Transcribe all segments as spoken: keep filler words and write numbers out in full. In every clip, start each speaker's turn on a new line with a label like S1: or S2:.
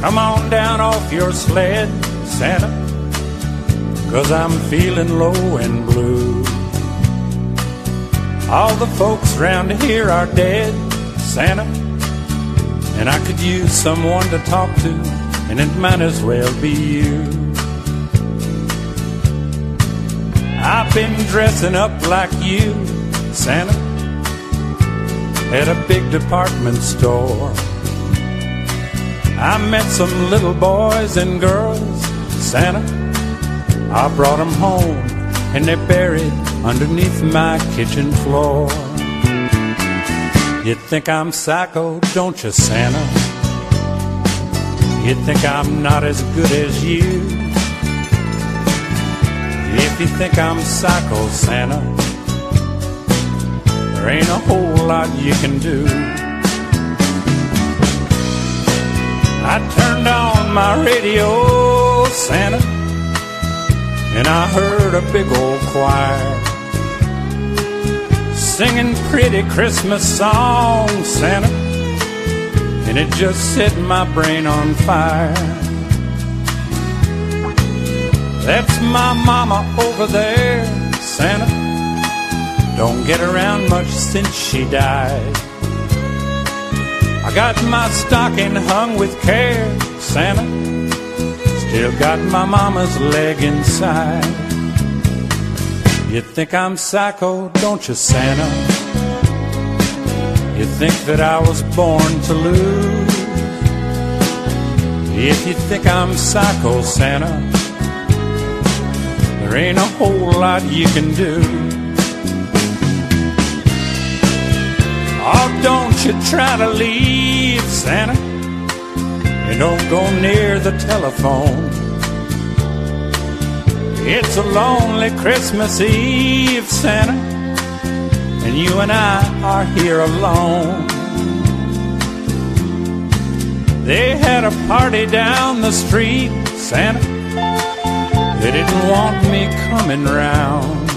S1: Come on down off your sled, Santa, 'cause I'm feeling low and blue. All the folks round here are dead, Santa, and I could use someone to talk to, and it might as well be you. I've been dressing up like you, Santa, at a big department store. I met some little boys and girls, Santa. I brought them home and they're buried underneath my kitchen floor. You think I'm psycho, don't you, Santa? You think I'm not as good as you? If you think I'm psycho, Santa, there ain't a whole lot you can do. I turned on my radio, Santa, and I heard a big old choir singing pretty Christmas songs, Santa, and it just set my brain on fire. That's my mama over there, Santa. Don't get around much since she died. I got my stocking hung with care, Santa. Still got my mama's leg inside. You think I'm psycho, don't you, Santa? You think that I was born to lose? If you think I'm psycho, Santa, there ain't a whole lot you can do. Oh, don't you try to leave, Santa, and don't go near the telephone. It's a lonely Christmas Eve, Santa, and you and I are here alone. They had a party down the street, Santa. They didn't want me coming round.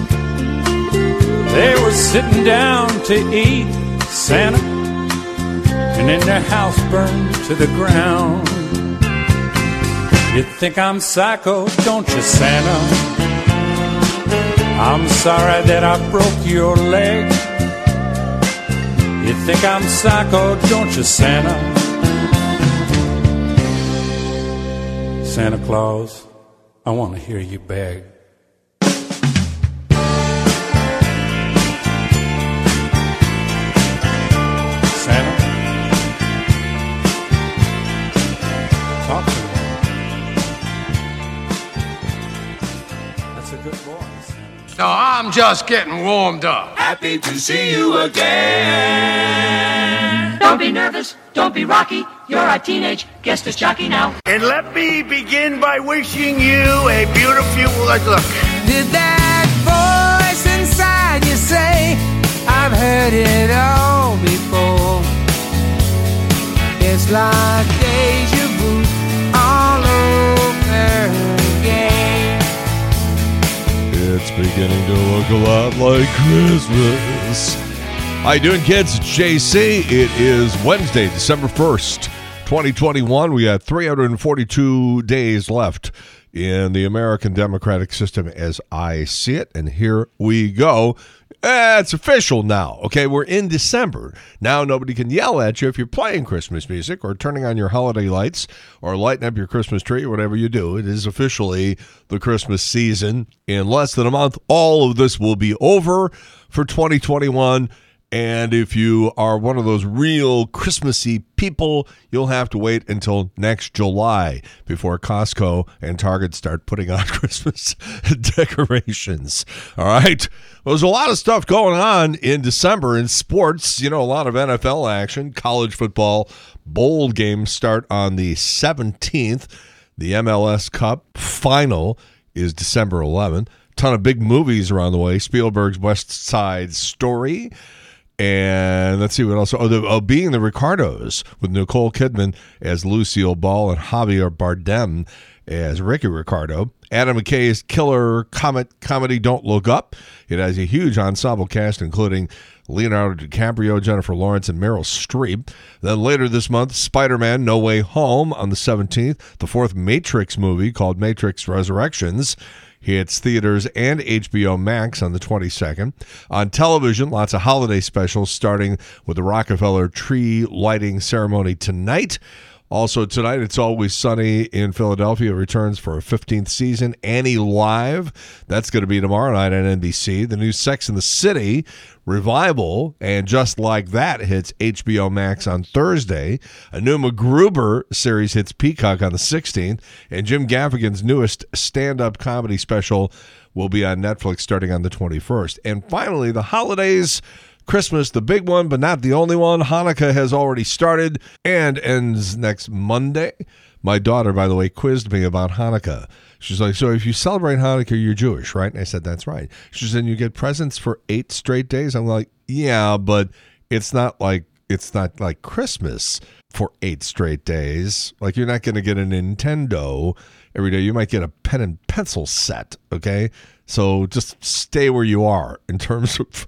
S1: They were sitting down to eat, Santa, and then their house burned to the ground. You think I'm psycho, don't you, Santa? I'm sorry that I broke your leg. You think I'm psycho, don't you, Santa? Santa Claus, I want to hear you beg. Santa, talk to me. That's a good voice.
S2: No, I'm just getting warmed up.
S3: Happy to see you again.
S4: Don't be nervous, don't be rocky. You're a teenage guest as jockey now.
S5: And let me begin by wishing you a beautiful look.
S6: Did that voice inside you say, I've heard it all before? It's like deja vu all over again.
S7: It's beginning to look a lot like Christmas. How you doing, kids? It's J C. It is Wednesday, December first, twenty twenty-one. We got three hundred forty-two days left in the American democratic system as I see it, and here we go. Eh, it's official now, okay? We're in December. Now nobody can yell at you if you're playing Christmas music or turning on your holiday lights or lighting up your Christmas tree or whatever you do. It is officially the Christmas season. In less than a month, all of this will be over for twenty twenty-one. And if you are one of those real Christmassy people, you'll have to wait until next July before Costco and Target start putting on Christmas decorations. All right. Well, there's a lot of stuff going on in December in sports. You know, a lot of N F L action. College football bowl games start on the seventeenth. The M L S Cup final is December eleventh. Ton of big movies around the way. Spielberg's West Side Story. And let's see what else. Oh, the, oh, Being the Ricardos with Nicole Kidman as Lucille Ball and Javier Bardem as Ricky Ricardo. Adam McKay's killer comet comedy Don't Look Up. It has a huge ensemble cast, including Leonardo DiCaprio, Jennifer Lawrence, and Meryl Streep. Then later this month, Spider-Man No Way Home on the seventeenth. The fourth Matrix movie, called Matrix Resurrections, hits theaters and H B O Max on the twenty-second. On television, lots of holiday specials, starting with the Rockefeller tree lighting ceremony tonight. Also tonight, It's Always Sunny in Philadelphia returns for a fifteenth season. Annie Live, that's going to be tomorrow night on N B C. The new Sex and the City revival, and Just Like That, hits H B O Max on Thursday. A new MacGruber series hits Peacock on the sixteenth. And Jim Gaffigan's newest stand-up comedy special will be on Netflix starting on the twenty-first. And finally, the holidays. Christmas, the big one, but not the only one. Hanukkah has already started and ends next Monday. My daughter, by the way, quizzed me about Hanukkah. She's like, so if you celebrate Hanukkah, you're Jewish, right? And I said, that's right. She said, you get presents for eight straight days? I'm like, yeah, but it's not like it's not like Christmas for eight straight days. Like, you're not going to get a Nintendo every day. You might get a pen and pencil set, okay? So just stay where you are in terms of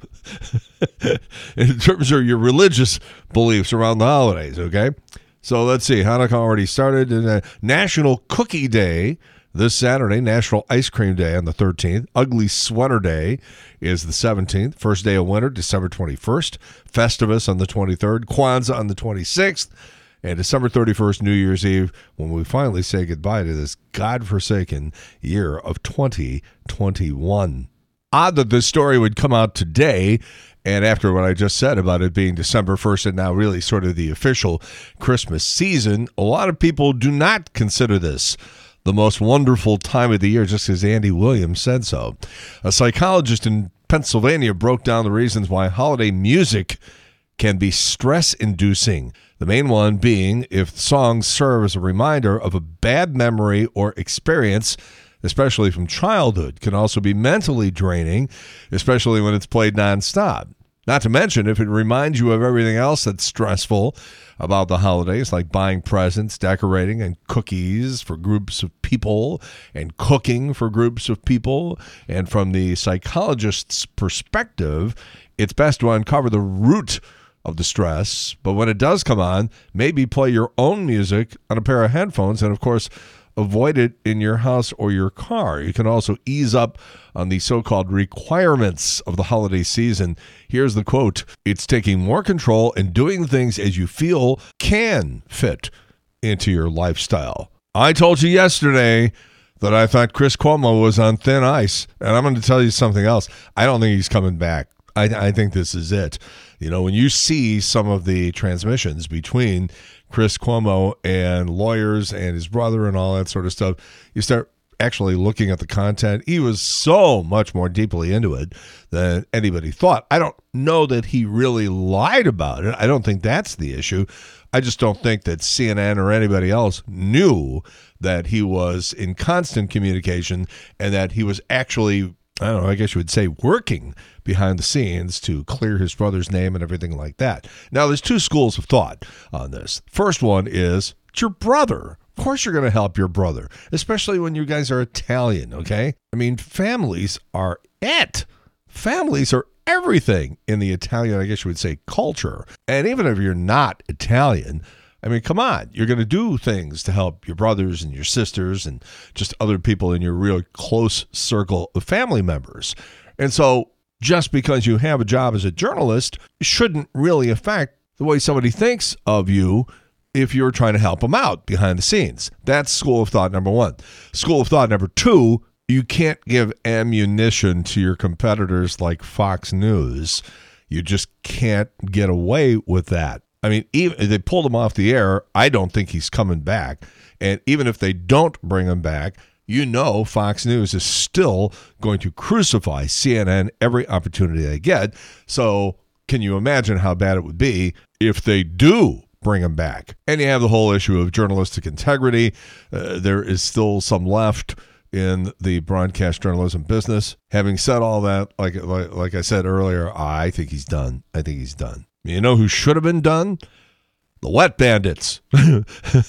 S7: in terms of your religious beliefs around the holidays, okay? So let's see. Hanukkah already started. And, uh, National Cookie Day this Saturday. National Ice Cream Day on the thirteenth. Ugly Sweater Day is the seventeenth. First day of winter, December twenty-first. Festivus on the twenty-third. Kwanzaa on the twenty-sixth. And December thirty-first, New Year's Eve, when we finally say goodbye to this godforsaken year of twenty twenty-one. Odd that this story would come out today, and after what I just said about it being December first and now really sort of the official Christmas season, a lot of people do not consider this the most wonderful time of the year, just as Andy Williams said so. A psychologist in Pennsylvania broke down the reasons why holiday music can be stress-inducing. The main one being if songs serve as a reminder of a bad memory or experience, especially from childhood. Can also be mentally draining, especially when it's played nonstop. Not to mention if it reminds you of everything else that's stressful about the holidays, like buying presents, decorating, and cookies for groups of people, and cooking for groups of people. And from the psychologist's perspective, it's best to uncover the root of the stress, but when it does come on, maybe play your own music on a pair of headphones, and of course, avoid it in your house or your car. You can also ease up on the so-called requirements of the holiday season. Here's the quote: "It's taking more control and doing things as you feel can fit into your lifestyle." I told you yesterday that I thought Chris Cuomo was on thin ice, and I'm going to tell you something else. I don't think he's coming back. I, I think this is it. You know, when you see some of the transmissions between Chris Cuomo and lawyers and his brother and all that sort of stuff, you start actually looking at the content. He was so much more deeply into it than anybody thought. I don't know that he really lied about it. I don't think that's the issue. I just don't think that C N N or anybody else knew that he was in constant communication and that he was actually, I don't know, I guess you would say working behind the scenes to clear his brother's name and everything like that. Now, there's two schools of thought on this. First one is, it's your brother. Of course you're going to help your brother, especially when you guys are Italian, okay? I mean, families are it. Families are everything in the Italian, I guess you would say, culture. And even if you're not Italian, I mean, come on, you're going to do things to help your brothers and your sisters and just other people in your real close circle of family members. And so just because you have a job as a journalist shouldn't really affect the way somebody thinks of you if you're trying to help them out behind the scenes. That's school of thought number one. School of thought number two, you can't give ammunition to your competitors like Fox News. You just can't get away with that. I mean, even if they pulled him off the air, I don't think he's coming back. And even if they don't bring him back, you know Fox News is still going to crucify C N N every opportunity they get. So can you imagine how bad it would be if they do bring him back? And you have the whole issue of journalistic integrity. Uh, there is still some left in the broadcast journalism business. Having said all that, like, like, like I said earlier, I think he's done. I think he's done. You know who should have been done? The Wet Bandits. You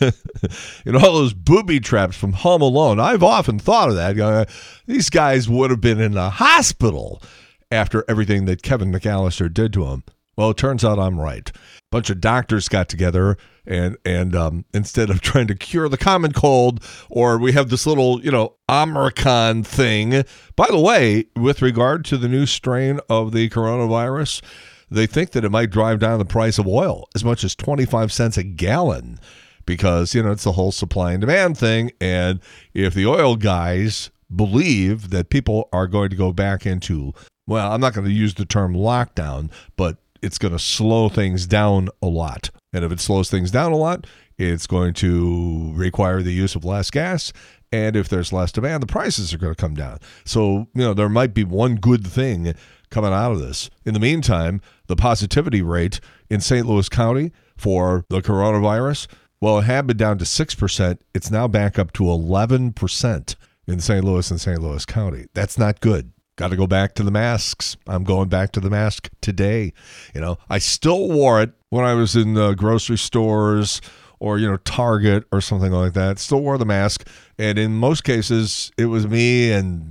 S7: know, all those booby traps from Home Alone. I've often thought of that. Uh, these guys would have been in the hospital after everything that Kevin McAllister did to them. Well, it turns out I'm right. A bunch of doctors got together, and and um, instead of trying to cure the common cold, or we have this little, you know, Omicron thing. By the way, with regard to the new strain of the coronavirus, they think that it might drive down the price of oil as much as twenty-five cents a gallon because, you know, it's the whole supply and demand thing. And if the oil guys believe that people are going to go back into, well, I'm not going to use the term lockdown, but it's going to slow things down a lot. And if it slows things down a lot, it's going to require the use of less gas. And if there's less demand, the prices are going to come down. So, you know, there might be one good thing coming out of this. In the meantime, the positivity rate in Saint Louis County for the coronavirus, well, it had been down to six percent. It's now back up to eleven percent in Saint Louis and Saint Louis County. That's not good. Got to go back to the masks. I'm going back to the mask today. You know, I still wore it when I was in the grocery stores or, you know, Target or something like that. Still wore the mask. And in most cases, it was me and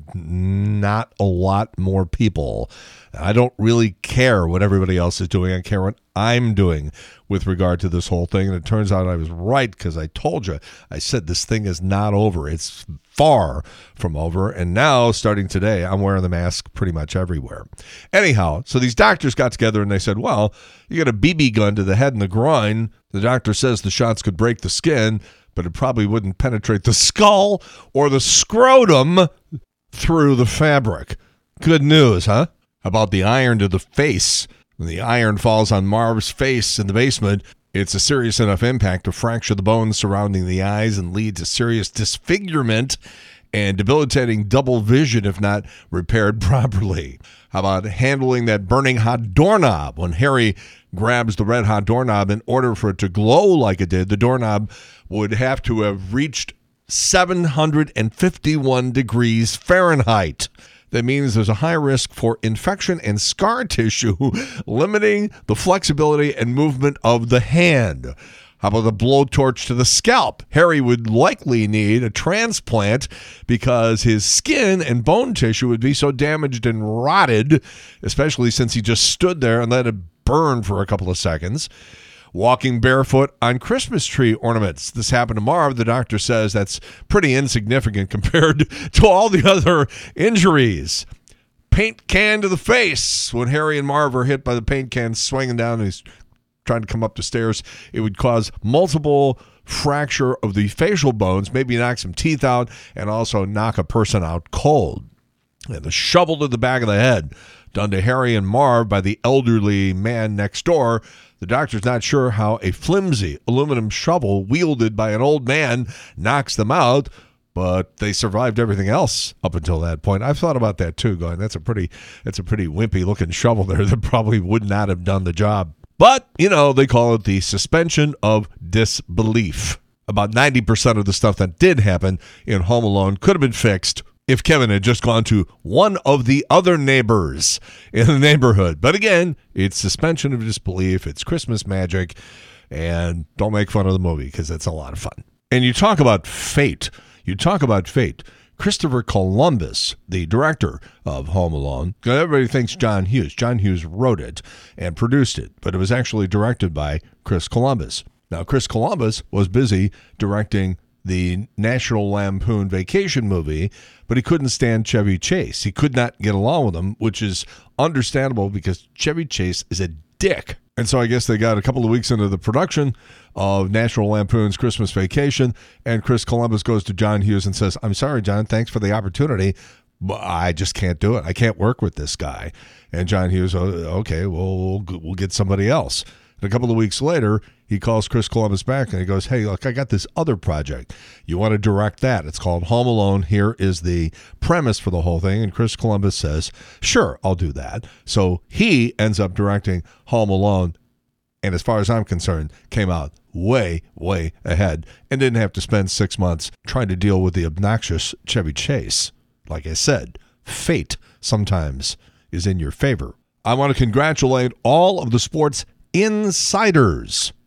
S7: not a lot more people. I don't really care what everybody else is doing. I care what I'm doing with regard to this whole thing. And it turns out I was right because I told you. I said this thing is not over. It's far from over. And now, starting today, I'm wearing the mask pretty much everywhere. Anyhow, so these doctors got together and they said, well, you got a B B gun to the head and the groin. The doctor says the shots could break the skin, but it probably wouldn't penetrate the skull or the scrotum through the fabric. Good news, huh? How about the iron to the face? When the iron falls on Marv's face in the basement, it's a serious enough impact to fracture the bones surrounding the eyes and lead to serious disfigurement and debilitating double vision if not repaired properly. How about handling that burning hot doorknob? When Harry grabs the red hot doorknob, in order for it to glow like it did, the doorknob would have to have reached seven hundred fifty-one degrees Fahrenheit. That means there's a high risk for infection and scar tissue, limiting the flexibility and movement of the hand. How about the blowtorch to the scalp? Harry would likely need a transplant because his skin and bone tissue would be so damaged and rotted, especially since he just stood there and let it burn for a couple of seconds. Walking barefoot on Christmas tree ornaments. This happened to Marv. The doctor says that's pretty insignificant compared to all the other injuries. Paint can to the face. When Harry and Marv are hit by the paint can swinging down and he's trying to come up the stairs, it would cause multiple fracture of the facial bones, maybe knock some teeth out, and also knock a person out cold. And the shovel to the back of the head, done to Harry and Marv by the elderly man next door. The doctor's not sure how a flimsy aluminum shovel wielded by an old man knocks them out, but they survived everything else up until that point. I've thought about that too, going, that's a pretty that's a pretty wimpy looking shovel there that probably would not have done the job. But, you know, they call it the suspension of disbelief. About ninety percent of the stuff that did happen in Home Alone could have been fixed if Kevin had just gone to one of the other neighbors in the neighborhood. But again, it's suspension of disbelief. It's Christmas magic. And don't make fun of the movie because it's a lot of fun. And you talk about fate. You talk about fate. Christopher Columbus, the director of Home Alone, everybody thinks John Hughes. John Hughes wrote it and produced it, but it was actually directed by Chris Columbus. Now, Chris Columbus was busy directing the National Lampoon Vacation movie, but he couldn't stand Chevy Chase. He could not get along with him, which is understandable because Chevy Chase is a dick. And so I guess they got a couple of weeks into the production of National Lampoon's Christmas Vacation, and Chris Columbus goes to John Hughes and says, I'm sorry, John, thanks for the opportunity, but I just can't do it. I can't work with this guy. And John Hughes, oh, okay, well, we'll, we'll get somebody else. And a couple of weeks later, he calls Chris Columbus back and he goes, hey, look, I got this other project. You want to direct that? It's called Home Alone. Here is the premise for the whole thing. And Chris Columbus says, sure, I'll do that. So he ends up directing Home Alone. And as far as I'm concerned, came out way, way ahead and didn't have to spend six months trying to deal with the obnoxious Chevy Chase. Like I said, fate sometimes is in your favor. I want to congratulate all of the sports insiders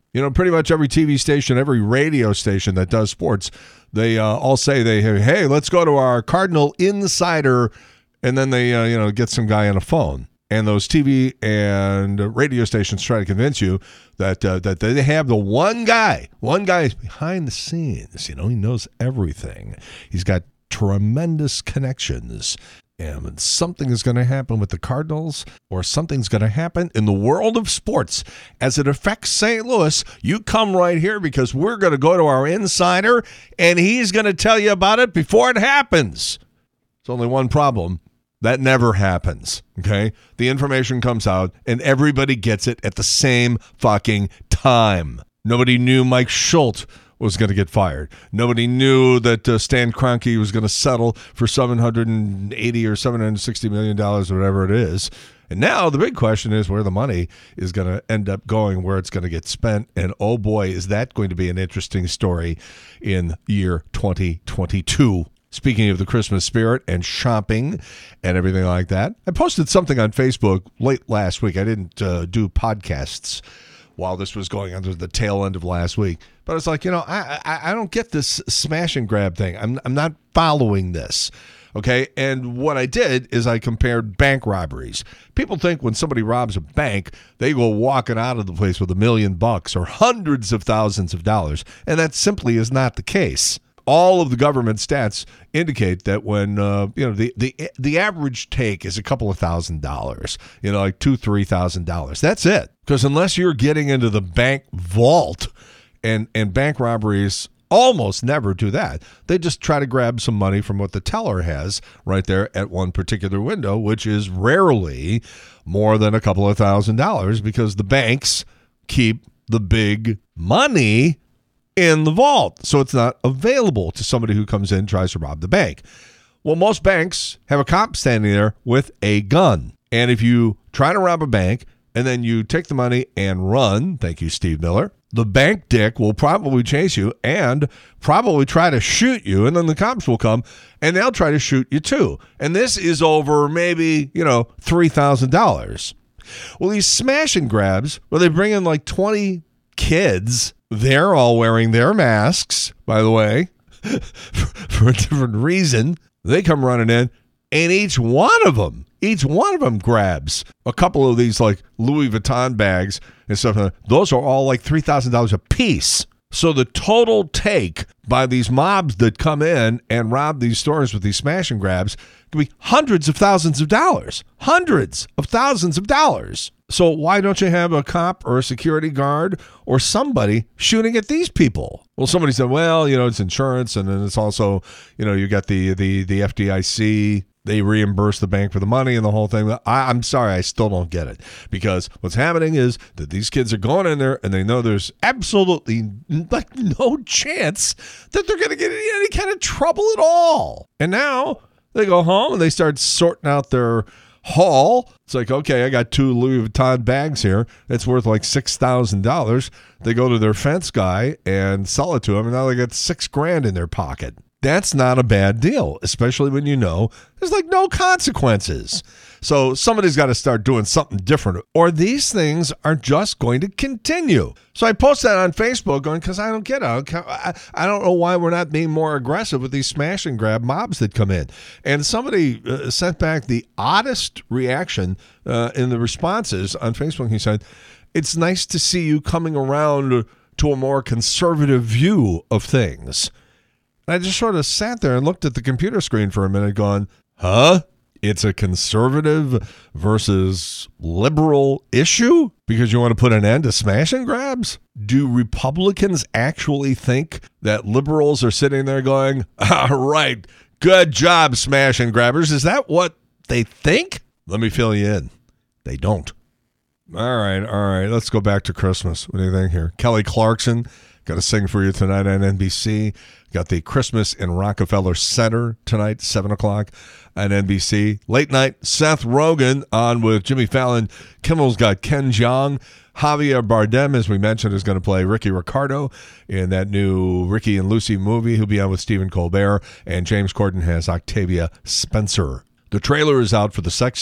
S7: You know, pretty much every T V station, every radio station that does sports, they uh, all say, they hey, let's go to our Cardinal Insider, and then they, uh, you know, get some guy on a phone. And those T V and radio stations try to convince you that uh, that they have the one guy, one guy is behind the scenes. You know, he knows everything. He's got tremendous connections. And something is going to happen with the Cardinals, or something's going to happen in the world of sports as it affects Saint Louis. You come right here because we're going to go to our insider, and he's going to tell you about it before it happens. There's only one problem. That never happens, okay? The information comes out, and everybody gets it at the same fucking time. Nobody knew Mike Schultz was going to get fired. Nobody knew that uh, Stan Kroenke was going to settle for seven hundred eighty or seven hundred sixty million dollars, or whatever it is. And now the big question is where the money is going to end up going, where it's going to get spent. And oh boy, is that going to be an interesting story in year twenty twenty-two. Speaking of the Christmas spirit and shopping and everything like that, I posted something on Facebook late last week. I didn't uh, do podcasts while this was going on to the tail end of last week. But it's like, you know, I, I I don't get this smash and grab thing. I'm I'm not following this. Okay. And what I did is I compared bank robberies. People think when somebody robs a bank, they go walking out of the place with a million bucks or hundreds of thousands of dollars. And that simply is not the case. All of the government stats indicate that when, uh, you know, the, the the average take is a couple of thousand dollars, you know, like two, three thousand dollars. That's it. Because unless you're getting into the bank vault, and, and bank robberies almost never do that. They just try to grab some money from what the teller has right there at one particular window, which is rarely more than a couple of thousand dollars because the banks keep the big money in the vault, so it's not available to somebody who comes in and tries to rob the bank. Well, most banks have a cop standing there with a gun, and if you try to rob a bank and then you take the money and run, thank you, Steve Miller, the bank dick will probably chase you and probably try to shoot you, and then the cops will come and they'll try to shoot you too. And this is over maybe, you know, three thousand dollars. Well, these smash and grabs, where they bring in like twenty kids, they're all wearing their masks, by the way, for a different reason. They come running in, and each one of them, each one of them grabs a couple of these like Louis Vuitton bags and stuff. Those are all like three thousand dollars a piece. So the total take by these mobs that come in and rob these stores with these smash and grabs could be hundreds of thousands of dollars. Hundreds of thousands of dollars. So why don't you have a cop or a security guard or somebody shooting at these people? Well, somebody said, well, you know, it's insurance, and then it's also, you know, you got the the the F D I C. They reimburse the bank for the money and the whole thing. I, I'm sorry, I still don't get it. Because what's happening is that these kids are going in there and they know there's absolutely like no chance that they're going to get in any kind of trouble at all. And now they go home and they start sorting out their haul. It's like, okay, I got two Louis Vuitton bags here. It's worth like six thousand dollars. They go to their fence guy and sell it to him, and now they got six grand in their pocket. That's not a bad deal, especially when you know there's like no consequences. So somebody's got to start doing something different, or these things are just going to continue. So I post that on Facebook going, because I don't get it. I, I don't know why we're not being more aggressive with these smash and grab mobs that come in. And somebody uh, sent back the oddest reaction uh, in the responses on Facebook. He said, it's nice to see you coming around to a more conservative view of things. I just sort of sat there and looked at the computer screen for a minute going, huh? It's a conservative versus liberal issue because you want to put an end to smash and grabs? Do Republicans actually think that liberals are sitting there going, all right, good job, smash and grabbers? Is that what they think? Let me fill you in. They don't. All right, all right. Let's go back to Christmas. What do you think here? Kelly Clarkson, got to sing for you tonight on N B C. Got the Christmas in Rockefeller Center tonight, seven o'clock on N B C. Late night, Seth Rogen on with Jimmy Fallon. Kimmel's got Ken Jeong. Javier Bardem, as we mentioned, is going to play Ricky Ricardo in that new Ricky and Lucy movie. He'll be on with Stephen Colbert. And James Corden has Octavia Spencer. The trailer is out for the Sex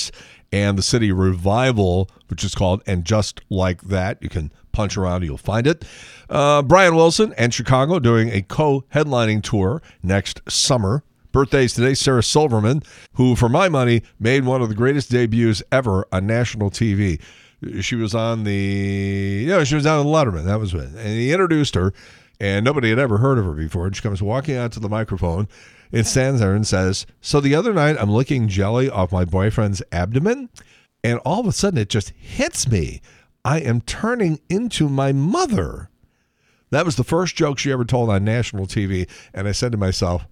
S7: and the City Revival, which is called And Just Like That. You can punch around, you'll find it. Uh, Brian Wilson and Chicago doing a co-headlining tour next summer. Birthdays today, Sarah Silverman, who, for my money, made one of the greatest debuts ever on national T V. She was on the, yeah, she was on Letterman. That was it. And he introduced her, and nobody had ever heard of her before. And she comes walking out to the microphone and stands there and says, so the other night I'm licking jelly off my boyfriend's abdomen, and all of a sudden it just hits me. I am turning into my mother. That was the first joke she ever told on national T V. And I said to myself,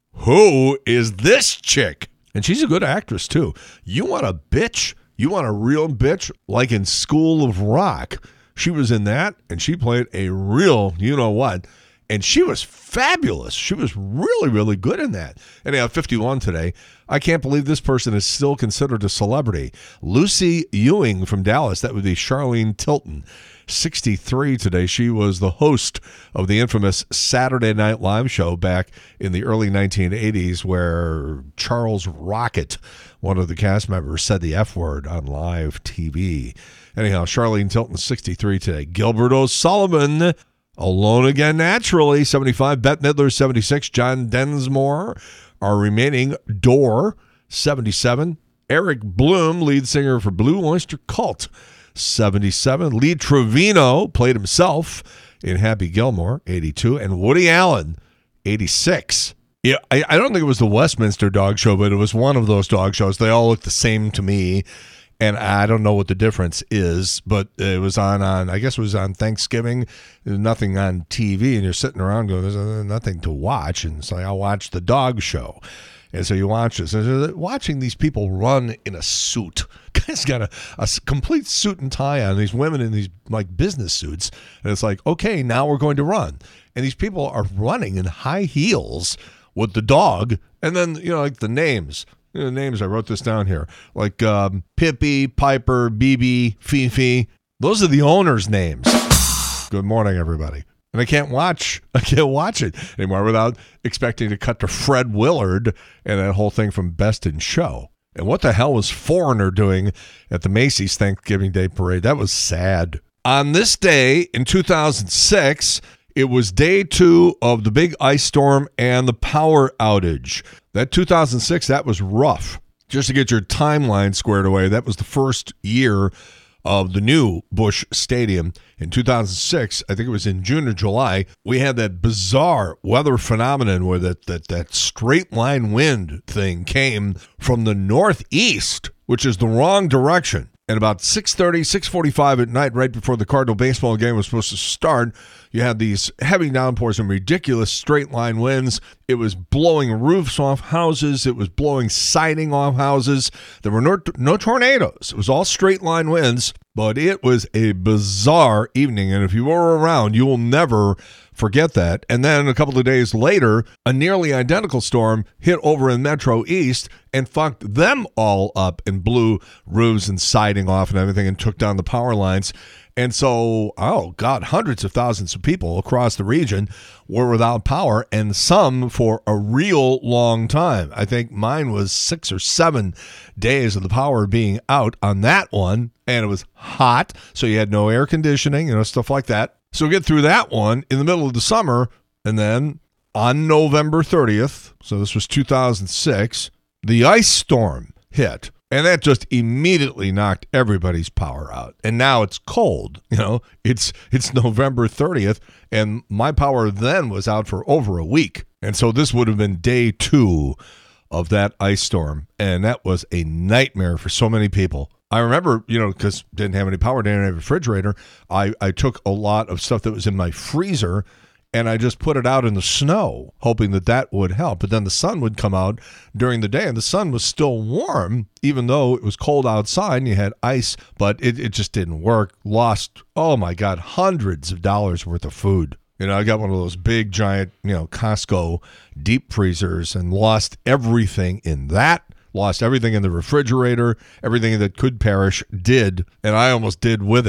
S7: who is this chick? And she's a good actress, too. You want a bitch? You want a real bitch? Like in School of Rock. She was in that, and she played a real you-know-what. And she was fabulous. She was really, really good in that. Anyhow, fifty-one today. I can't believe this person is still considered a celebrity. Lucy Ewing from Dallas. That would be Charlene Tilton. sixty-three today. She was the host of the infamous Saturday Night Live show back in the early nineteen eighties where Charles Rocket, one of the cast members, said the F word on live T V. Anyhow, Charlene Tilton, sixty-three today. Gilbert O'Sullivan, alone again naturally, seventy-five. Bette Midler, seventy-six. John Densmore, our remaining Door, seventy-seven. Eric Bloom, lead singer for Blue Oyster Cult, seventy-seven. Lee Trevino played himself in Happy Gilmore, eighty-two. And Woody Allen, eighty-six. Yeah, I, I don't think it was the Westminster Dog Show, but it was one of those dog shows. They all look the same to me, and I don't know what the difference is, but it was on, on I guess it was on Thanksgiving. There's nothing on T V, and you're sitting around going, there's nothing to watch. And so I'll watch the dog show. And so you watch this. And watching these people run in a suit. Guy's got a, a complete suit and tie on. These women in these like business suits. And it's like, okay, now we're going to run. And these people are running in high heels with the dog. And then, you know, like the names. You know, the names, I wrote this down here. Like um, Pippi, Piper, B B, Fifi. Those are the owners' names. Good morning, everybody. And I can't watch, I can't watch it anymore without expecting to cut to Fred Willard and that whole thing from Best in Show. And what the hell was Foreigner doing at the Macy's Thanksgiving Day Parade? That was sad. On this day in two thousand six, it was day two of the big ice storm and the power outage. That two thousand six, that was rough. Just to get your timeline squared away, that was the first year of the new Busch Stadium. In two thousand six, I think it was in June or July, we had that bizarre weather phenomenon where that, that, that straight line wind thing came from the northeast, which is the wrong direction. And about six thirty, six forty-five at night, right before the Cardinal baseball game was supposed to start, you had these heavy downpours and ridiculous straight line winds. It was blowing roofs off houses. It was blowing siding off houses. There were no, no tornadoes. It was all straight line winds, but it was a bizarre evening. And if you were around, you will never forget that. And then a couple of days later, a nearly identical storm hit over in Metro East and fucked them all up and blew roofs and siding off and everything and took down the power lines. And so, oh, God, hundreds of thousands of people across the region were without power, and some for a real long time. I think mine was six or seven days of the power being out on that one, and it was hot, so you had no air conditioning, you know, stuff like that. So get through that one in the middle of the summer, and then on November thirtieth, so this was two thousand six, the ice storm hit. And that just immediately knocked everybody's power out. And now it's cold. You know, it's it's November thirtieth, and my power then was out for over a week. And so this would have been day two of that ice storm. And that was a nightmare for so many people. I remember, you know, because didn't have any power, didn't have a refrigerator, I, I took a lot of stuff that was in my freezer and I just put it out in the snow, hoping that that would help. But then the sun would come out during the day, and the sun was still warm, even though it was cold outside and you had ice. But it, it just didn't work. Lost, oh, my God, hundreds of dollars worth of food. You know, I got one of those big, giant, you know, Costco deep freezers and lost everything in that. Lost everything in the refrigerator. Everything that could perish did, and I almost did with it.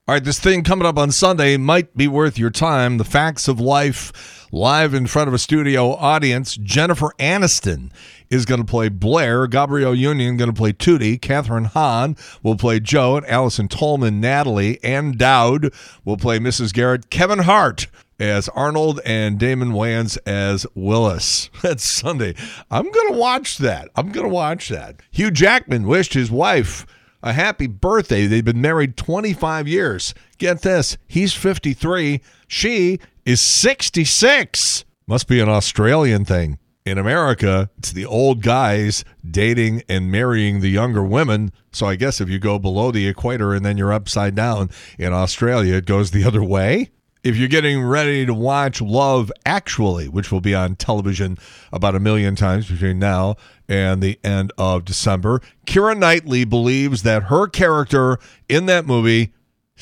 S7: All right, this thing coming up on Sunday might be worth your time. The Facts of Life, live in front of a studio audience. Jennifer Aniston is going to play Blair. Gabrielle Union going to play Tootie. Catherine Hahn will play Joe. And Allison Tolman, Natalie. Ann Dowd will play Missus Garrett. Kevin Hart as Arnold, and Damon Wayans as Willis. That's Sunday. I'm going to watch that. I'm going to watch that. Hugh Jackman wished his wife a happy birthday. They've been married twenty-five years. Get this, he's fifty-three. She is sixty-six. Must be an Australian thing. In America, it's the old guys dating and marrying the younger women. So I guess if you go below the equator and then you're upside down, in Australia, it goes the other way. If you're getting ready to watch Love Actually, which will be on television about a million times between now and the end of December, Keira Knightley believes that her character in that movie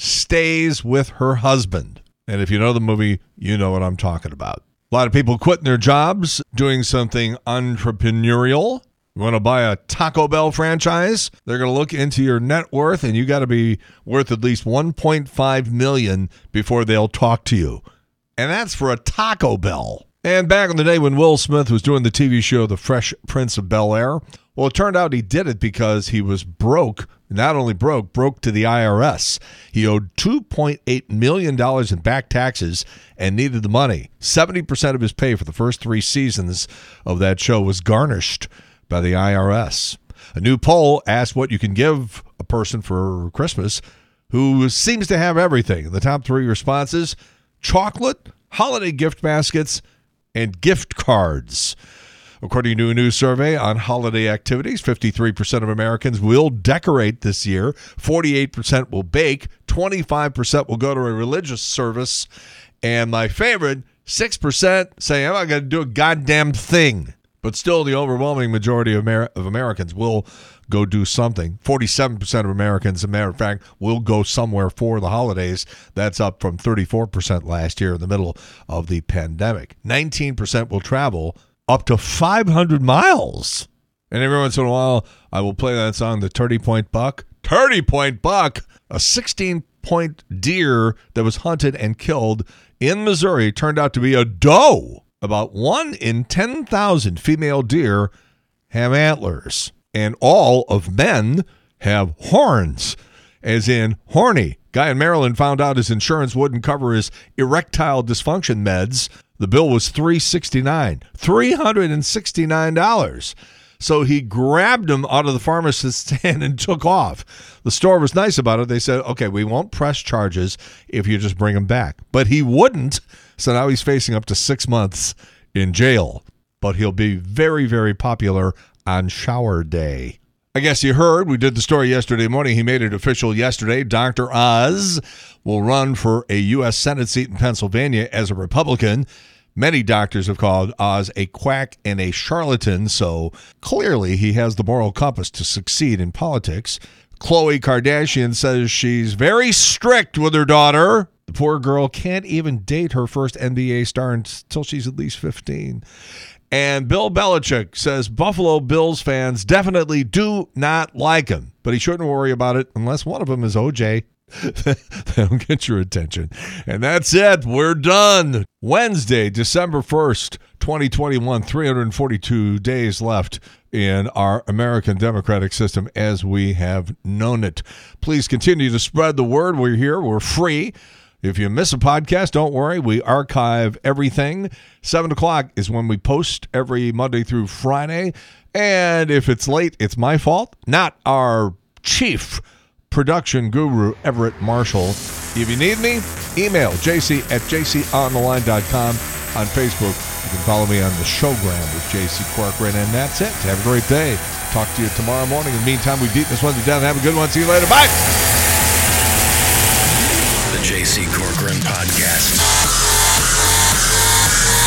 S7: stays with her husband. And if you know the movie, you know what I'm talking about. A lot of people quitting their jobs, doing something entrepreneurial. You want to buy a Taco Bell franchise? They're going to look into your net worth, and you got to be worth at least one point five million dollars before they'll talk to you. And that's for a Taco Bell. And back in the day when Will Smith was doing the T V show The Fresh Prince of Bel-Air, well, it turned out he did it because he was broke. Not only broke, broke to the I R S. He owed two point eight million dollars in back taxes and needed the money. seventy percent of his pay for the first three seasons of that show was garnished by the I R S. A new poll asked what you can give a person for Christmas who seems to have everything. The top three responses: chocolate, holiday gift baskets, and gift cards. According to a new survey on holiday activities, fifty-three percent of Americans will decorate this year, forty-eight percent will bake, twenty-five percent will go to a religious service, and my favorite, six percent say, I'm not going to do a goddamn thing. But still, the overwhelming majority of, Amer- of Americans will go do something. forty-seven percent of Americans, as a matter of fact, will go somewhere for the holidays. That's up from thirty-four percent last year in the middle of the pandemic. nineteen percent will travel up to five hundred miles. And every once in a while, I will play that song, the thirty point buck. thirty point buck! A sixteen point deer that was hunted and killed in Missouri turned out to be a doe. About one in ten thousand female deer have antlers, and all of men have horns, as in horny. Guy in Maryland found out his insurance wouldn't cover his erectile dysfunction meds. The bill was three hundred sixty-nine dollars. three hundred sixty-nine dollars. So he grabbed him out of the pharmacist's hand and took off. The store was nice about it. They said, okay, we won't press charges if you just bring him back. But he wouldn't. So now he's facing up to six months in jail. But he'll be very, very popular on shower day. I guess you heard, we did the story yesterday morning. He made it official yesterday. Doctor Oz will run for a U S Senate seat in Pennsylvania as a Republican. Many doctors have called Oz a quack and a charlatan, so clearly he has the moral compass to succeed in politics. Khloe Kardashian says she's very strict with her daughter. The poor girl can't even date her first N B A star until she's at least fifteen. And Bill Belichick says Buffalo Bills fans definitely do not like him, but he shouldn't worry about it unless one of them is O J. That'll get your attention. And that's it. We're done. Wednesday, December first, twenty twenty-one, three hundred forty-two days left in our American democratic system as we have known it. Please continue to spread the word. We're here. We're free. If you miss a podcast, don't worry. We archive everything. seven o'clock is when we post every Monday through Friday. And if it's late, it's my fault, not our chief production guru, Everett Marshall. If you need me, email jc at j c on the line dot com. On Facebook, you can follow me on the Showgram with J C Corcoran. And that's it. Have a great day. Talk to you tomorrow morning. In the meantime, we beat this one to death. Have a good one. See you later. Bye.
S3: The J C Corcoran Podcast.